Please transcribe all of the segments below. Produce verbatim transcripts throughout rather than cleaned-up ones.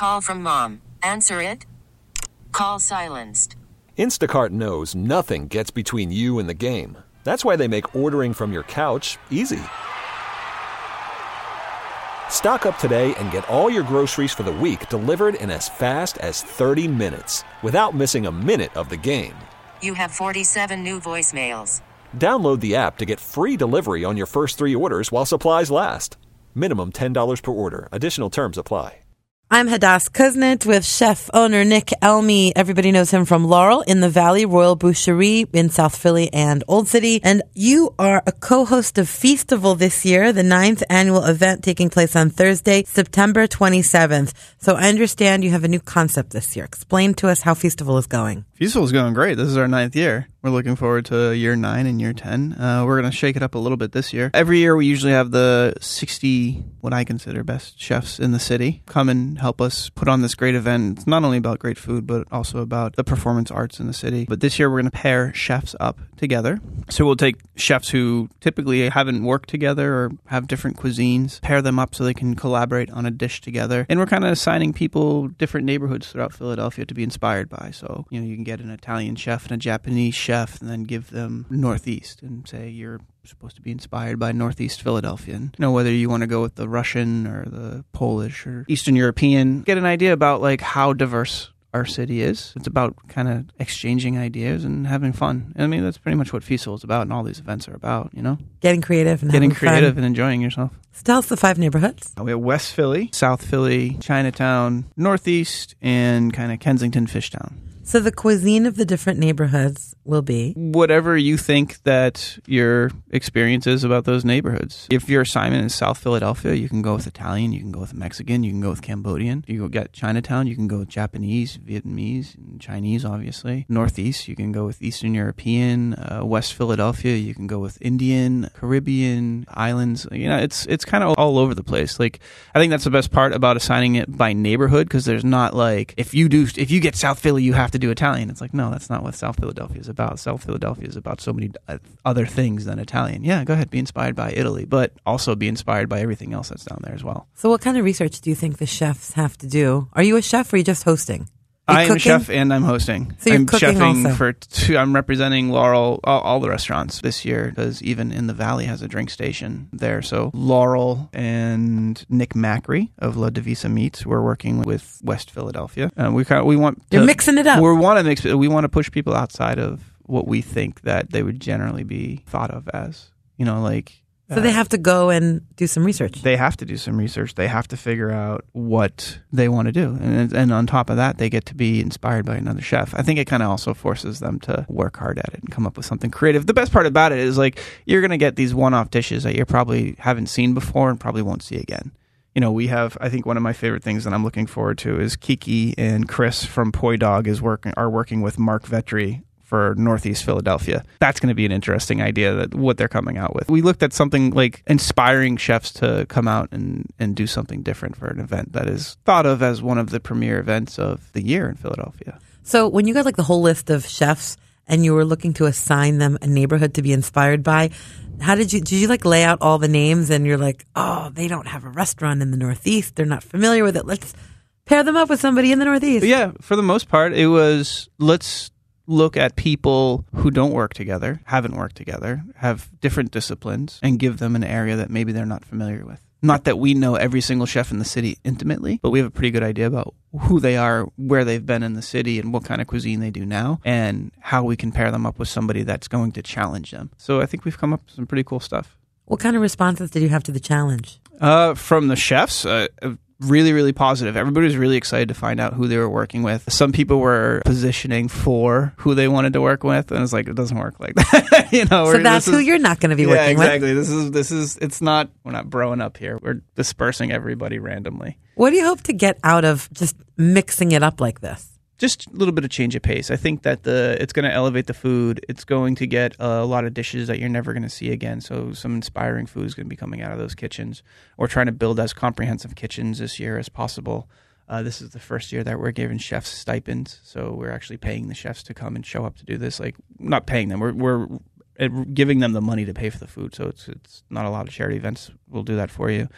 call from mom. Answer it. Call silenced. Instacart knows nothing gets between you and the game. That's why they make ordering from your couch easy. Stock up today and get all your groceries for the week delivered in as fast as thirty minutes without missing a minute of the game. You have forty-seven new voicemails. Download the app to get free delivery on your first three orders while supplies last. Minimum ten dollars per order. Additional terms apply. I'm Hadass Kuznit with chef owner Nick Elmy. Everybody knows him from Laurel in the Valley, Royal Boucherie in South Philly and Old City. And you are a co-host of Feastival this year, the ninth annual event taking place on Thursday, September twenty-seventh. So I understand you have a new concept this year. Explain to us how Feastival is going. Feastival is going great. This is our ninth year. We're looking forward to year nine and year ten. Uh, we're going to shake it up a little bit this year. Every year we usually have the sixty, what I consider best chefs in the city, come and help us put on this great event. It's not only about great food, but also about the performance arts in the city. But this year we're going to pair chefs up together. So we'll take chefs who typically haven't worked together or have different cuisines, pair them up so they can collaborate on a dish together. And we're kind of assigning people different neighborhoods throughout Philadelphia to be inspired by. So, you know, you can get an Italian chef and a Japanese chef and then give them Northeast and say you're supposed to be inspired by Northeast Philadelphia. And, you know, whether you want to go with the Russian or the Polish or Eastern European, get an idea about like how diverse our city is. It's about kind of exchanging ideas and having fun. And I mean, that's pretty much what Feastival is about and all these events are about, you know? Getting creative and Getting having creative fun. and enjoying yourself. So tell us the five neighborhoods. We have West Philly, South Philly, Chinatown, Northeast, and kind of Kensington, Fishtown. So the cuisine of the different neighborhoods will be? Whatever you think that your experience is about those neighborhoods. If your assignment is South Philadelphia, you can go with Italian, you can go with Mexican, you can go with Cambodian. You go get Chinatown, you can go with Japanese, Vietnamese, and Chinese, obviously. Northeast, you can go with Eastern European. Uh, West Philadelphia, you can go with Indian, Caribbean, islands. You know, it's it's kind of all over the place. Like, I think that's the best part about assigning it by neighborhood, because there's not like, if you do, if you get South Philly, you have to do Italian. It's like, no, that's not what South Philadelphia is about. South Philadelphia is about so many other things than Italian. Yeah, go ahead, be inspired by Italy, but also be inspired by everything else that's down there as well. So what kind of research do you think the chefs have to do? Are you a chef or are you just hosting? I am a chef and I'm hosting. So you're I'm cooking chefing also. for two, I'm representing Laurel, all, all the restaurants this year, because even in the Valley has a drink station there. So Laurel and Nick Macri of La Divisa Meats, we're working with West Philadelphia. Uh, we kind of, we want to, You're mixing it up. We want to mix. We want to push people outside of what we think that they would generally be thought of as. You know, like. So they have to go and do some research. They have to do some research. They have to figure out what they want to do. And, and on top of that, they get to be inspired by another chef. I think it kind of also forces them to work hard at it and come up with something creative. The best part about it is, like, you're going to get these one-off dishes that you probably haven't seen before and probably won't see again. You know, we have, I think one of my favorite things that I'm looking forward to is Kiki and Chris from Poi Dog is working are working with Mark Vetri for Northeast Philadelphia. That's going to be an interesting idea, that what they're coming out with. We looked at something like inspiring chefs to come out and, and do something different for an event that is thought of as one of the premier events of the year in Philadelphia. So when you got like the whole list of chefs and you were looking to assign them a neighborhood to be inspired by, how did you, did you like lay out all the names and you're like, oh, they don't have a restaurant in the Northeast. They're not familiar with it. Let's pair them up with somebody in the Northeast. Yeah, for the most part, it was, let's look at people who don't work together, haven't worked together, have different disciplines, and give them an area that maybe they're not familiar with. Not that we know every single chef in the city intimately, but we have a pretty good idea about who they are, where they've been in the city, and what kind of cuisine they do now, and how we can pair them up with somebody that's going to challenge them. So I think we've come up with some pretty cool stuff. What kind of responses did you have to the challenge? Uh, from the chefs, uh, really, really positive. Everybody was really excited to find out who they were working with. Some people were positioning for who they wanted to work with, and it's like, it doesn't work like that. you know, so that's who is, you're not going to be yeah, working exactly. with. This is this is it's not. We're not broing up here. We're dispersing everybody randomly. What do you hope to get out of just mixing it up like this? Just a little bit of change of pace. I think that the it's going to elevate the food. It's going to get a lot of dishes that you're never going to see again. So some inspiring food is going to be coming out of those kitchens. We're trying to build as comprehensive kitchens this year as possible. Uh, this is the first year that we're giving chefs stipends. So we're actually paying the chefs to come and show up to do this. Like, not paying them. We're we're giving them the money to pay for the food. So it's it's not a lot of charity events will do that for you.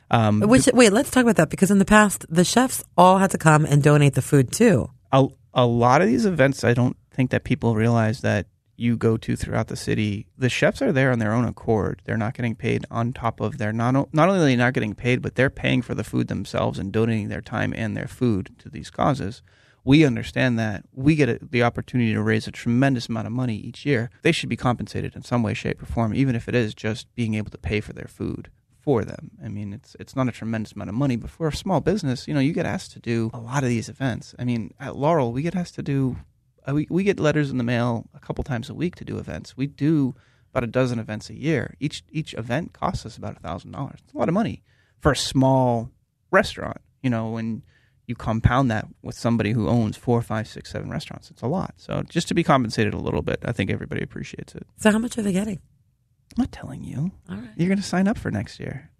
Um, Which, wait, let's talk about that, because in the past, the chefs all had to come and donate the food too. a, a lot of these events, I don't think that people realize that you go to throughout the city, the chefs are there on their own accord. They're not getting paid on top of their, not, not only are they not getting paid, but they're paying for the food themselves and donating their time and their food to these causes. We understand that. We get a, the opportunity to raise a tremendous amount of money each year. They should be compensated in some way, shape, or form, even if it is just being able to pay for their food for them. I mean, it's it's not a tremendous amount of money, but for a small business, you know, you get asked to do a lot of these events. I mean, at Laurel, we get asked to do, uh, we, we get letters in the mail a couple times a week to do events. We do about a dozen events a year. Each each event costs us about one thousand dollars. It's a lot of money for a small restaurant. You know, when you compound that with somebody who owns four, five, six, seven restaurants, it's a lot. So just to be compensated a little bit, I think everybody appreciates it. So how much are they getting? I'm not telling you. All right. You're going to sign up for next year.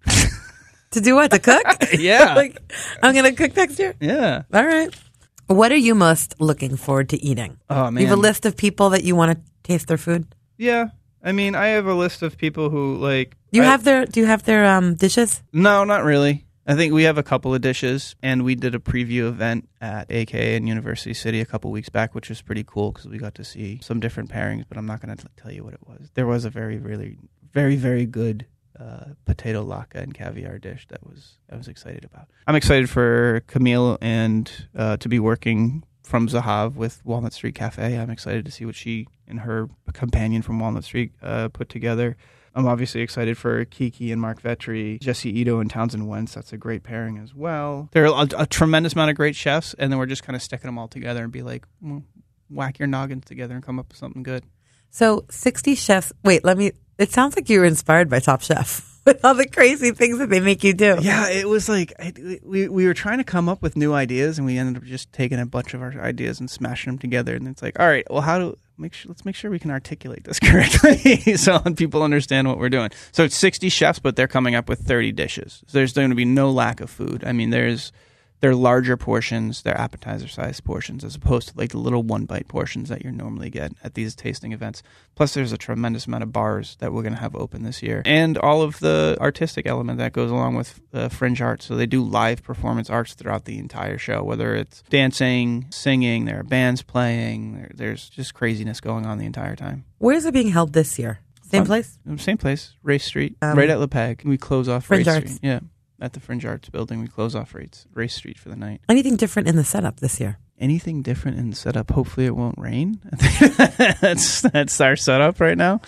To do what? To cook? Yeah. Like, I'm going to cook next year? Yeah. All right. What are you most looking forward to eating? Oh, man. You have a list of people that you want to taste their food? Yeah. I mean, I have a list of people who, like... Do you I, have their Do you have their um, dishes? No, not really. I think we have a couple of dishes, and we did a preview event at A K A in University City a couple weeks back, which was pretty cool because we got to see some different pairings, but I'm not going to tell you what it was. There was a very, really, very, very good uh, potato latke and caviar dish that was I was excited about. I'm excited for Camille and uh, to be working from Zahav with Walnut Street Cafe. I'm excited to see what she and her companion from Walnut Street uh, put together. I'm obviously excited for Kiki and Mark Vetri, Jesse Ito and Townsend Wentz. That's a great pairing as well. There are a, a tremendous amount of great chefs, and then we're just kind of sticking them all together and be like, well, whack your noggins together and come up with something good. So sixty chefs. Wait, let me. It sounds like you were inspired by Top Chef with all the crazy things that they make you do. Yeah, it was like I, we we were trying to come up with new ideas, and we ended up just taking a bunch of our ideas and smashing them together. And it's like, all right, well, how do make sure? Let's make sure we can articulate this correctly so people understand what we're doing. So it's sixty chefs, but they're coming up with thirty dishes. So there's going to be no lack of food. I mean, there's they're larger portions, they're appetizer-sized portions, as opposed to like the little one-bite portions that you normally get at these tasting events. Plus, there's a tremendous amount of bars that we're going to have open this year. And all of the artistic element that goes along with uh, Fringe Arts. So they do live performance arts throughout the entire show, whether it's dancing, singing, there are bands playing, there, there's just craziness going on the entire time. Where is it being held this year? Same Um, place? Same place, Race Street, Um, right at Le Peg. We close off Fringe Race Arts. Street. Yeah. At the Fringe Arts building, we close off Race, Race Street for the night. Anything different in the setup this year? Anything different in the setup? Hopefully it won't rain. that's that's our setup right now.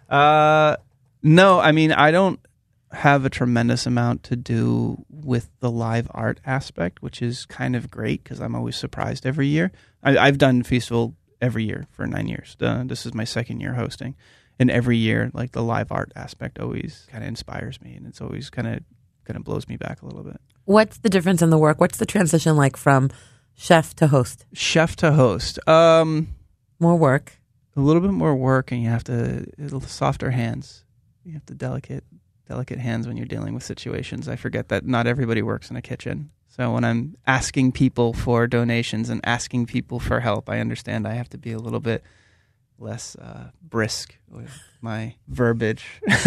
Uh, no, I mean, I don't have a tremendous amount to do with the live art aspect, which is kind of great because I'm always surprised every year. I, I've done Feastival every year for nine years. Uh, this is my second year hosting. And every year, like the live art aspect always kind of inspires me, and it's always kind of kind of blows me back a little bit. What's the difference in the work? What's the transition like from chef to host? Chef to host. Um, More work. a little bit more work, and you have to it'll, softer hands. You have to delicate, delicate hands when you're dealing with situations. I forget that not everybody works in a kitchen. So when I'm asking people for donations and asking people for help, I understand I have to be a little bit less uh, brisk with my verbiage.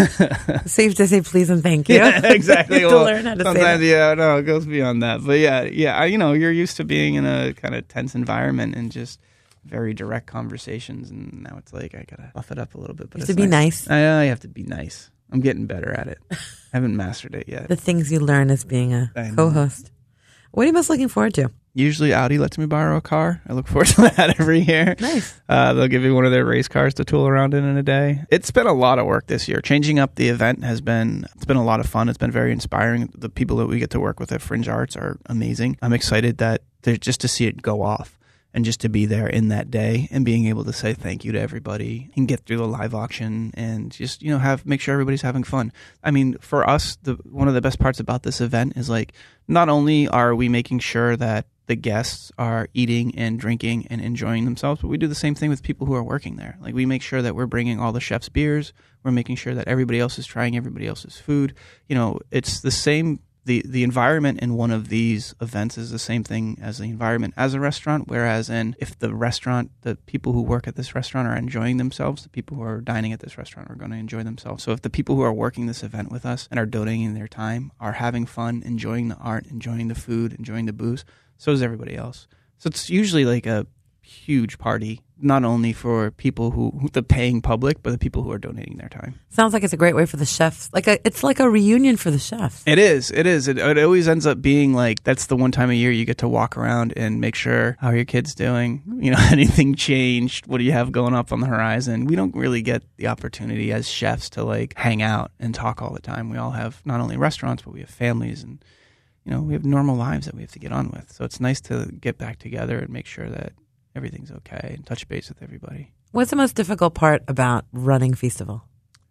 Safe to say please and thank you. Yeah, exactly. to Well, learn how to say sometimes, that. yeah, no, it goes beyond that. But yeah, yeah, I, you know, you're used to being in a kind of tense environment and just very direct conversations, and now it's like I gotta buff it up a little bit. But You have it's to be nice. I, I have to be nice. I'm getting better at it. I haven't mastered it yet. The things you learn as being a I know. co-host. What are you most looking forward to? Usually Audi lets me borrow a car. I look forward to that every year. Nice. Uh, they'll give you one of their race cars to tool around in in a day. It's been a lot of work this year. Changing up the event has been, it's been a lot of fun. It's been very inspiring. The people that we get to work with at Fringe Arts are amazing. I'm excited that there's just to see it go off and just to be there in that day and being able to say thank you to everybody and get through the live auction and just, you know, have, make sure everybody's having fun. I mean, for us, the one of the best parts about this event is like, not only are we making sure that the guests are eating and drinking and enjoying themselves, but we do the same thing with people who are working there. Like, we make sure that we're bringing all the chefs' beers. We're making sure that everybody else is trying everybody else's food. You know, it's the same the, the environment in one of these events is the same thing as the environment as a restaurant, whereas in if the restaurant, the people who work at this restaurant are enjoying themselves, the people who are dining at this restaurant are going to enjoy themselves. So if the people who are working this event with us and are donating their time are having fun, enjoying the art, enjoying the food, enjoying the booze, so is everybody else. So it's usually like a huge party, not only for people who, who the paying public, but the people who are donating their time. Sounds like it's a great way for the chefs. Like a, it's like a reunion for the chefs. It is. It is. It, it always ends up being like that's the one time a year you get to walk around and make sure how are your kids doing. You know, anything changed? What do you have going up on the horizon? We don't really get the opportunity as chefs to like hang out and talk all the time. We all have not only restaurants, but we have families and you know we have normal lives that we have to get on with. So it's nice to get back together and make sure that everything's okay and touch base with everybody. What's the most difficult part about running Feastival?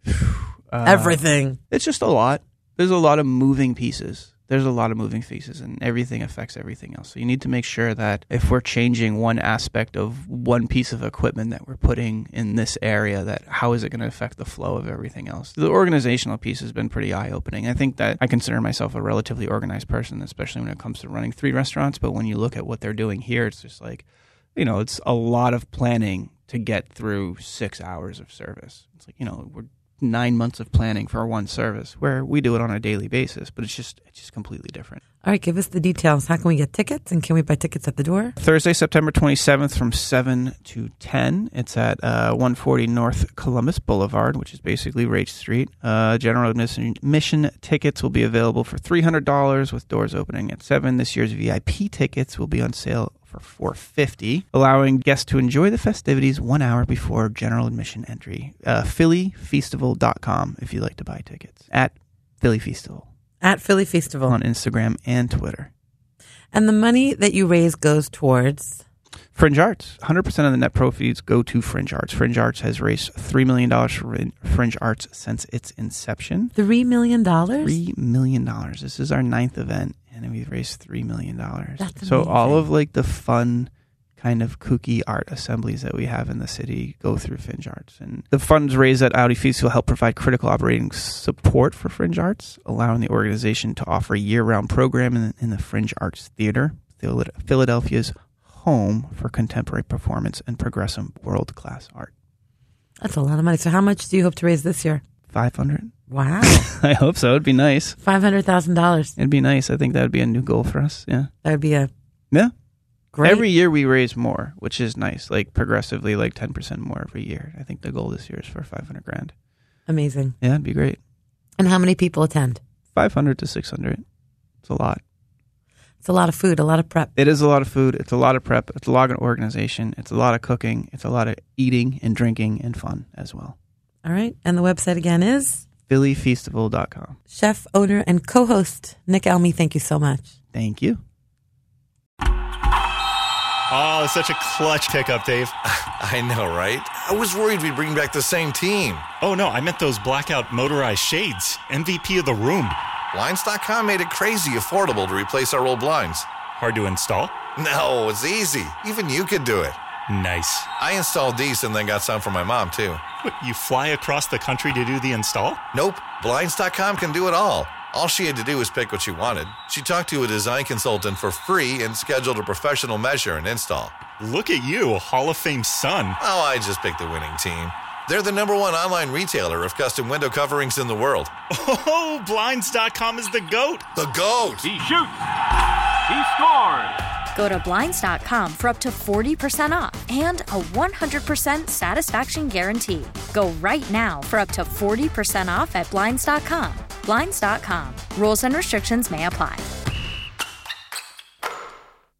uh, Everything. It's just a lot. There's a lot of moving pieces. There's a lot of moving pieces, and everything affects everything else. So you need to make sure that if we're changing one aspect of one piece of equipment that we're putting in this area, that how is it going to affect the flow of everything else? The organizational piece has been pretty eye-opening. I think that I consider myself a relatively organized person, especially when it comes to running three restaurants. But when you look at what they're doing here, it's just like, you know, it's a lot of planning to get through six hours of service. It's like, you know, we're nine months of planning for one service where we do it on a daily basis, but it's just it's just completely different. All right, give us the details. How can we get tickets, and can we buy tickets at the door? Thursday, September twenty-seventh from seven to ten. It's at uh, one forty North Columbus Boulevard, which is basically Raich Street. Uh, general admission, admission tickets will be available for three hundred dollars with doors opening at seven. This year's V I P tickets will be on sale for four hundred fifty dollars, allowing guests to enjoy the festivities one hour before general admission entry. Uh, Philly Feastival dot com if you'd like to buy tickets. At Philly Feastival. At Philly Feastival. On Instagram and Twitter. And the money that you raise goes towards? Fringe Arts. one hundred percent of the net proceeds go to Fringe Arts. Fringe Arts has raised three million dollars for Fringe Arts since its inception. three million dollars? three million dollars. This is our ninth event, and we've raised three million dollars. That's so amazing. all of like the fun kind of kooky art assemblies that we have in the city go through Fringe Arts. And the funds raised at Audi Feast will help provide critical operating support for Fringe Arts, allowing the organization to offer a year-round program in, in the Fringe Arts Theater, Philadelphia's home for contemporary performance and progressive world-class art. That's a lot of money. So how much do you hope to raise this year? five hundred. Wow. I hope so. It'd be nice. five hundred thousand dollars. It'd be nice. I think that would be a new goal for us. Yeah. That would be a Yeah. great. Every year we raise more, which is nice, like progressively, like ten percent more every year. I think the goal this year is for five hundred grand. Amazing. Yeah, it'd be great. And how many people attend? five hundred to six hundred. It's a lot. It's a lot of food, a lot of prep. It is a lot of food. It's a lot of prep. It's a lot of organization. It's a lot of cooking. It's a lot of eating and drinking and fun as well. All right. And the website again is? Philly Feastival dot com. Chef, owner, and co-host Nick Elmy, thank you so much. Thank you. Oh, such a clutch pickup, Dave. I know, right? I was worried we'd bring back the same team. Oh, no, I meant those blackout motorized shades. M V P of the room. Blinds dot com made it crazy affordable to replace our old blinds. Hard to install? No, it's easy. Even you could do it. Nice. I installed these and then got some for my mom, too. What, you fly across the country to do the install? Nope. Blinds dot com can do it all. All she had to do was pick what she wanted. She talked to a design consultant for free and scheduled a professional measure and install. Look at you, Hall of Fame son. Oh, I just picked the winning team. They're the number one online retailer of custom window coverings in the world. Oh, Blinds dot com is the GOAT. The GOAT! He shoots. He scores. Go to Blinds dot com for up to forty percent off and a one hundred percent satisfaction guarantee. Go right now for up to forty percent off at Blinds dot com. Blinds dot com. Rules and restrictions may apply.